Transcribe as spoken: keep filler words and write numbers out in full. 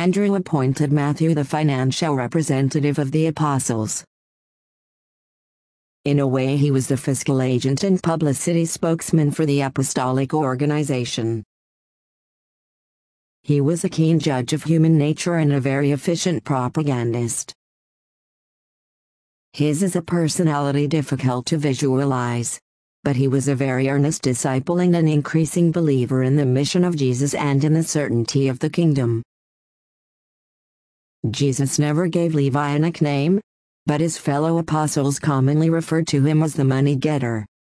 Andrew appointed Matthew the financial representative of the apostles. In a way, he was the fiscal agent and publicity spokesman for the apostolic organization. He was a keen judge of human nature and a very efficient propagandist. His is a personality difficult to visualize, but he was a very earnest disciple and an increasing believer in the mission of Jesus and in the certainty of the kingdom. Jesus never gave Levi a nickname, but his fellow apostles commonly referred to him as the money-getter.